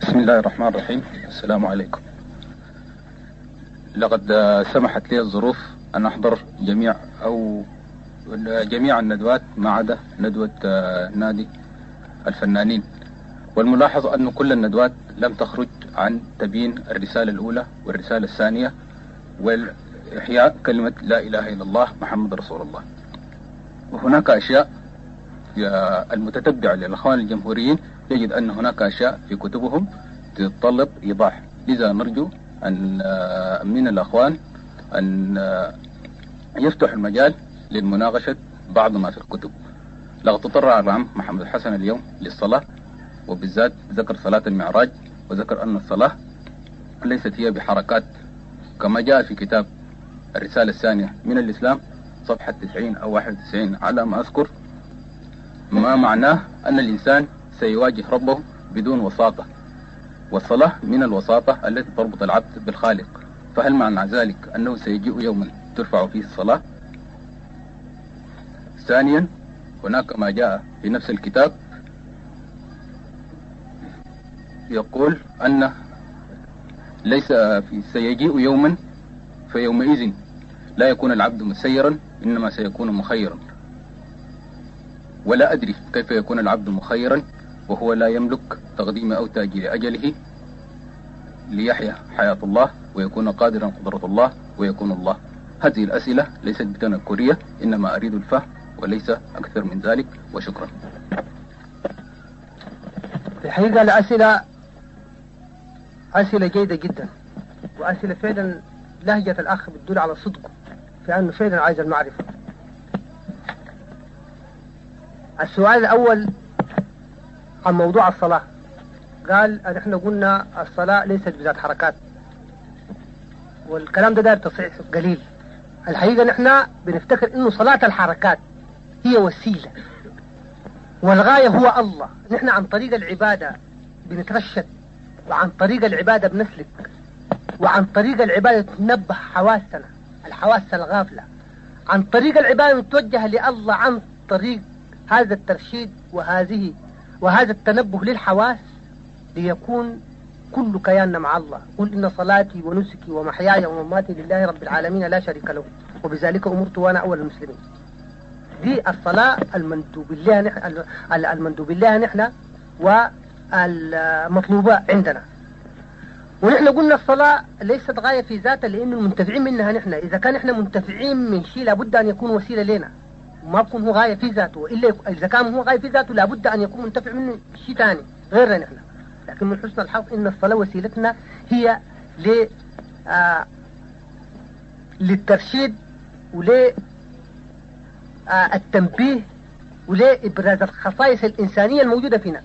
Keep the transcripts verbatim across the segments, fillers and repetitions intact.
بسم الله الرحمن الرحيم. السلام عليكم. لقد سمحت لي الظروف أن أحضر جميع أو جميع الندوات ما عدا ندوة نادي الفنانين، والملاحظ أن كل الندوات لم تخرج عن تبيين الرسالة الأولى والرسالة الثانية والإحياء كلمة لا إله إلا الله محمد رسول الله. وهناك أشياء المتتبع للأخوان الجمهوريين يجد أن هناك أشياء في كتبهم تتطلب إيضاح، لذا نرجو أن من الأخوان أن يفتح المجال للمناقشة بعض ما في الكتب. لقد تطرع العم محمد الحسن اليوم للصلاة، وبالذات ذكر صلاة المعراج، وذكر أن الصلاة ليست هي بحركات كما جاء في كتاب الرسالة الثانية من الإسلام صفحة تسعين أو واحد وتسعين على ما أذكر، ما معناه أن الإنسان سيواجه ربه بدون وساطة، والصلاة من الوساطة التي تربط العبد بالخالق. فهل معنى ذلك أنه سيجيء يوما ترفع فيه الصلاة؟ ثانيا، هناك ما جاء في نفس الكتاب يقول أن ليس في سيجيء يوما فيومئذ لا يكون العبد مسيرا إنما سيكون مخيرا. ولا أدري كيف يكون العبد مخيرا وهو لا يملك تقديم أو تأجيل أجله ليحيا حياة الله ويكون قادرا قدرة الله ويكون الله. هذه الأسئلة ليست بتنكرية، إنما أريد الفهم وليس أكثر من ذلك، وشكرا. في الحقيقة الأسئلة أسئلة جيدة جدا، وأسئلة فعلا لهجة الأخ بتدل على صدقه في أنه فعلا عايز المعرفة. السؤال الأول عن موضوع الصلاة، قال أن احنا قلنا الصلاة ليست بذات حركات، والكلام ده داير تصحيح قليل. الحقيقة نحن بنفتكر انه صلاة الحركات هي وسيلة والغاية هو الله. نحن عن طريق العبادة بنترشد، وعن طريق العبادة بنسلك، وعن طريق العبادة تنبه حواسنا الحواس الغافلة، عن طريق العبادة نتوجه لله، عن طريق هذا الترشيد وهذه وهذا التنبه للحواس ليكون كل كياننا مع الله. قل إن صلاتي ونسكي ومحياي ومماتي لله رب العالمين لا شريك له وبذلك أمرت وأنا أول المسلمين. دي الصلاة المندوب لها نحن المندوب لها نحن والمطلوبة عندنا. ونحن قلنا الصلاة ليست غاية في ذاتها، لأن المنتفعين منها نحن. إذا كان نحن منتفعين من شيء لابد أن يكون وسيلة لنا، ما يكون هو غاية في ذاته. إلا إذا كان هو غاية في ذاته لابد أن يكون منتفع منه شيء ثاني غيرنا نحن. لكن من حسن الحظ إن الصلاة وسيلتنا هي ل آه للترشيد ول آه التنبيه ولإبراز الخصائص الإنسانية الموجودة فينا.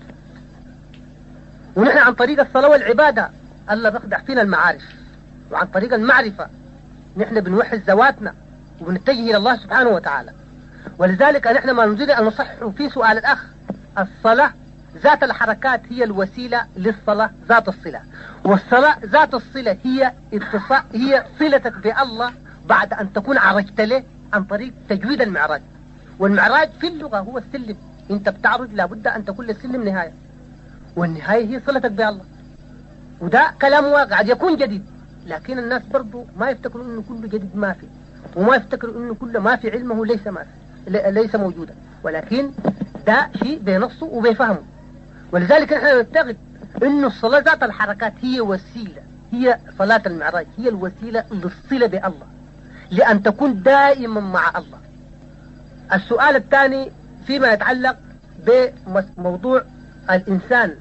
ونحن عن طريق الصلاة والعبادة الله بيخدع فينا المعارف، وعن طريق المعرفة نحن بنوحد ذواتنا وبنتجه إلى الله سبحانه وتعالى. ولذلك نحن ما نريد أن نصحح في سؤال الأخ، الصلاة ذات الحركات هي الوسيلة للصلاة ذات الصلة، والصلاة ذات الصلة هي اتصال هي صلتك بالله بعد أن تكون عرجت له عن طريق تجويد المعراج. والمعراج في اللغة هو السلم، أنت بتعرج لابد أن تكون للسلم نهاية، والنهاية هي صلتك بالله. وده كلام واقع قد يكون جديد، لكن الناس برضو ما يفتكروا إنه كله جديد ما في، وما يفتكروا إنه كله ما في علمه ليس ما في ليس موجودا، ولكن ده شيء بنصه وبيفهمه. ولذلك نحن نعتقد إنه الصلاة ذات الحركات هي وسيلة، هي صلاة المعراج هي الوسيلة للصلة بالله، لأن تكون دائما مع الله. السؤال الثاني فيما يتعلق بموضوع الإنسان،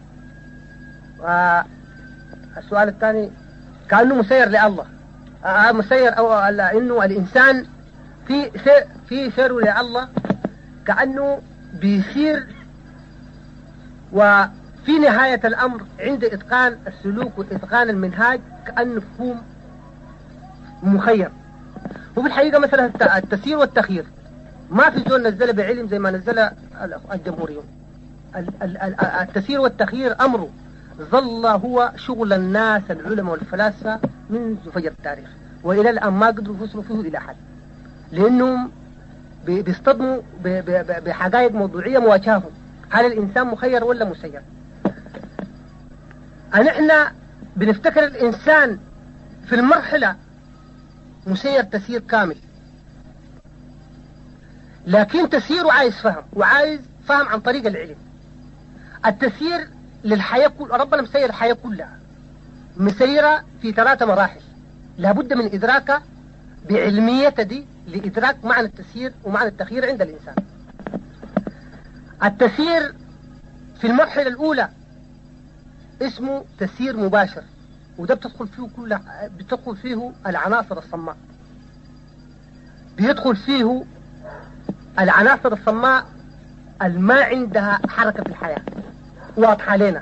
السؤال الثاني كأنه مسير لله، آه مسير أو إنه الإنسان في سير في سيره لله، كأنه بيسير وفي نهاية الأمر عند إتقان السلوك وإتقان المنهاج كأنه هو مخير. وفي الحقيقة مثلا التسيير والتخيير ما في زول نزل بعلم زي ما نزل الجمهوريون. التسيير والتخيير أمره ظل هو شغل الناس العلماء والفلاسفة منذ فجر التاريخ، وإلى الآن ما قدروا يوصلوا فيه إلى حد، لأنهم بيصطدموا بحقائق موضوعية مواجههم. هل الإنسان مخير ولا مسير؟ أن احنا بنفتكر الإنسان في المرحلة مسير تسيير كامل، لكن تسييره عايز فهم، وعايز فهم عن طريق العلم. التسيير للحياة كل ربنا مسير الحياة كلها، مسيرة في ثلاثة مراحل لابد من إدراكها بعلمية دي لإدراك معنى التسيير ومعنى التخيير عند الإنسان. التسيير في المرحلة الأولى اسمه تسيير مباشر، وده بتدخل فيه كل بتدخل فيه العناصر الصماء، بيدخل فيه العناصر الصماء الما عندها حركة في الحياة واضحة لنا،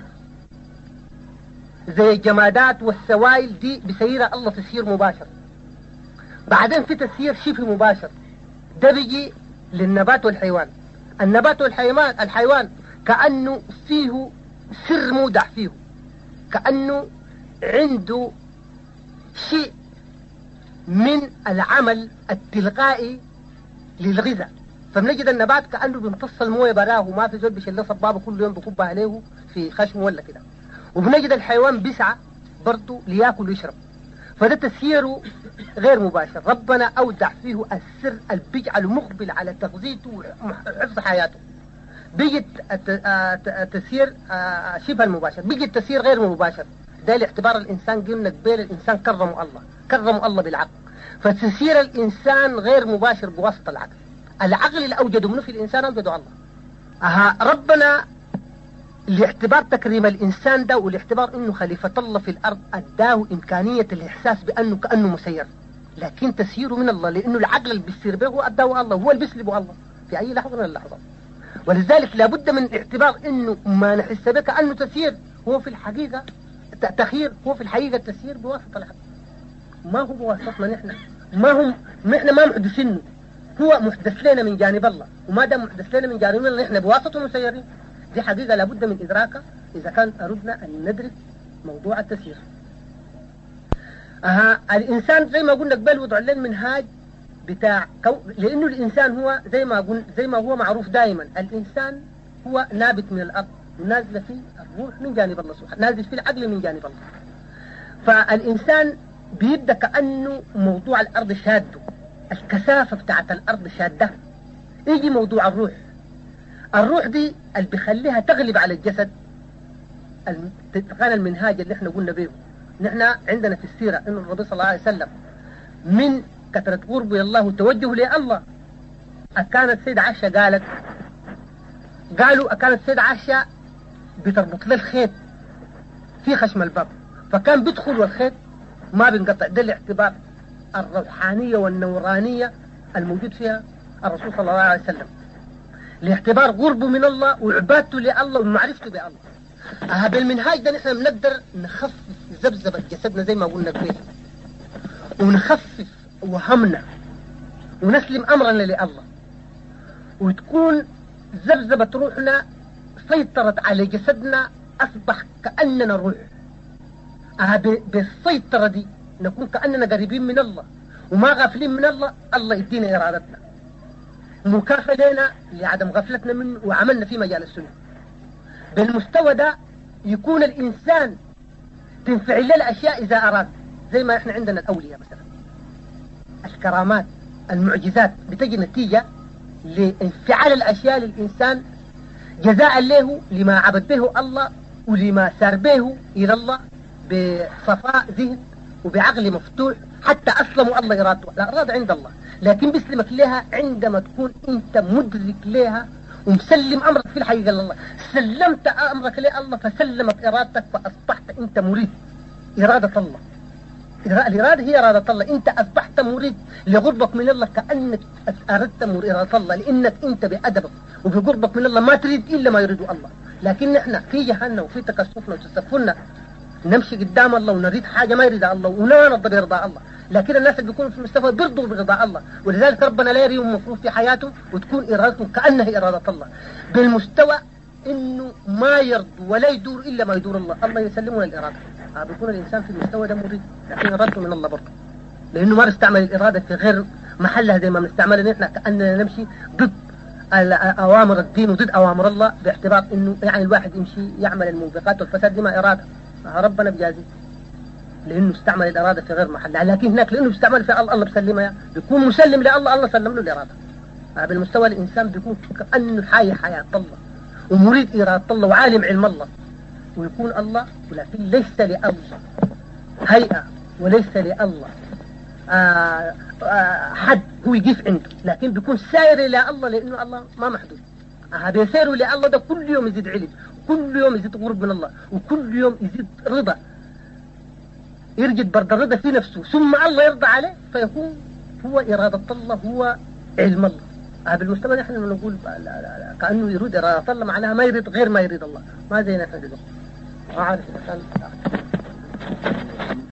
زي الجمادات والسوائل دي بيسيرها الله تسيير مباشر. بعدين في تسيير شبه مباشر، ده بيجي للنبات والحيوان. النبات والحيوان الحيوان كأنه فيه سر مودع فيه، كأنه عنده شيء من العمل التلقائي للغذاء، فبنجد النبات كأنه بيمتص المويه براه وما في زول بيشيل صبابه كل يوم بكبها عليه في خشمه ولا كده. وبنجد الحيوان بيسعى برضه لياكل ويشرب، فده تسييره غير مباشر. ربنا أودع فيه السر اللي بيجعله مقبل على تغذيته وحفظ حياته. بيجي التسيير شبه المباشر، بيجي التسيير غير مباشر، ده لاعتبار الإنسان قلنا قبيل الإنسان كرمه الله، كرمه الله بالعقل، فتسيير الإنسان غير مباشر بواسطة العقل. العقل اللي أوجده منه في الإنسان أوجده الله. أها ربنا لاعتبار تكريم الإنسان ده ولاعتبار إنه خليفة الله في الأرض أداه إمكانية الإحساس بأنه كأنه مسير، لكن تسييره من الله، لأنه العقل اللي بيسير به هو أداه الله، هو اللي بيسلبه الله في أي لحظة من اللحظات. ولذلك لابد من اعتبار إنه ما نحس به كأنه تسيير، هو في الحقيقة تخيير، هو في الحقيقة التسيير بواسطة العقل، ما هو بواسطتنا نحن، ما هم نحن ما محدثينه، هو محدث لنا من جانب الله، وما دام محدث لنا من جانب الله نحن بواسطه مسيرين. دي حقيقة لابد من إدراكها إذا كان أردنا أن ندرك موضوع التسيير. أها الإنسان زي ما قلنا قبل وضع لنا منهاج بتاع كو... لأنه الإنسان هو زي ما قلنا زي ما هو معروف دائما، الإنسان هو نابت من الأرض ونازل فيه الروح من جانب الله سبحانه، نازل فيه العقل من جانب الله. فالإنسان بيبدأ كأنه موضوع الأرض شاده، الكثافة بتاعت الأرض شاده، يجي موضوع الروح. الروح دي اللي بيخليها تغلب على الجسد، كان المنهاج اللي احنا قلنا به. نحن عندنا في السيرة ان الرسول صلى الله عليه وسلم من كثرة قربه الله وتوجهه لله، كانت سيدة عائشة قالت قالوا كانت سيدة عائشة بتربط له الخيط في خشم الباب، فكان بيدخل والخيط ما بينقطع. ده الاعتبار الروحانية والنورانية الموجود فيها الرسول صلى الله عليه وسلم، لاعتبار قربه من الله وعبادته لله ومعرفته بالله. أه بالمنهاج ده نحن بنقدر نخفف ذبذبة جسدنا زي ما قلنا كويس، ونخفف وهمنا ونسلم أمرنا لله، وتكون ذبذبة روحنا سيطرت على جسدنا، أصبح كأننا روح. أه بالسيطرة دي نكون كأننا قريبين من الله وما غافلين من الله. الله يدينا إرادتنا مكافأة لنا لعدم غفلتنا منه وعملنا في مجال السنة. بالمستوى ده يكون الإنسان تنفعل له الأشياء إذا أراد، زي ما إحنا عندنا الأولياء مثلا، الكرامات المعجزات بتجي نتيجة لانفعال الأشياء للإنسان جزاء له لما عبد به الله ولما سار به إلى الله بصفاء ذهن وبعقل مفتوح، حتى أسلموا الله إرادته. الإرادة عند الله، لكن بيسلمك لها عندما تكون أنت مدرك لها ومسلم أمرك في الحقيقة لله. سلمت أمرك لله فسلمت إرادتك، فأصبحت أنت مريد إرادة الله. الإرادة هي إرادة الله، أنت أصبحت مريد لقربك من الله، كأنك أردت إرادة الله، لأنك أنت بأدبك وبقربك من الله ما تريد إلا ما يريد الله. لكن نحن في جهنم وفي تكسفنا وتسفلنا نمشي قدام الله ونريد حاجة ما يريدها الله ولا نرضى برضا الله، لكن الناس اللي بيكونوا في المستوى بيرضوا برضا الله، ولذلك ربنا لا يريهم مفروض في حياتهم وتكون إرادتهم كأنها إرادة الله، بالمستوى إنه ما يرضوا ولا يدور إلا ما يدور الله. الله يسلمنا الإرادة. آه بيكون الإنسان في المستوى ده مريد، لكن إرادته من الله برضه، لأنه ما بيستعمل الإرادة في غير محلها زي ما بنستعملها نحن، كأننا نمشي ضد أوامر الدين وضد أوامر الله، باعتبار إنه يعني الواحد يمشي يعمل الموبقات والفساد دي ما إرادة. ربنا بجازيه لأنه استعمل الإرادة في غير محلها، لكن هناك لأنه استعمل في الله، الله بسلمها، بيكون مسلم لله، الله سلم له الإرادة. بالمستوى الإنسان بيكون كأنه حي حياة الله ومريد إرادة الله وعالم علم الله، ويكون الله، ولكن ليس لله هيئة وليس لله آه آه حد هو يقف عنده، لكن بيكون سائر إلى الله لأنه الله ما محدود. آه بيسيروا لله ده كل يوم يزيد علم، كل يوم يزيد قرب من الله، وكل يوم يزيد رضا، يرجد برد الرضا في نفسه، ثم الله يرضى عليه فيكون هو إرادة الله، هو علم الله. آه بالمستوى نحن نقول لا لا لا كأنه يريد إرادة الله، معناها ما يريد غير ما يريد الله، ما زي نحن دلوقتي. ما عارف إذا كان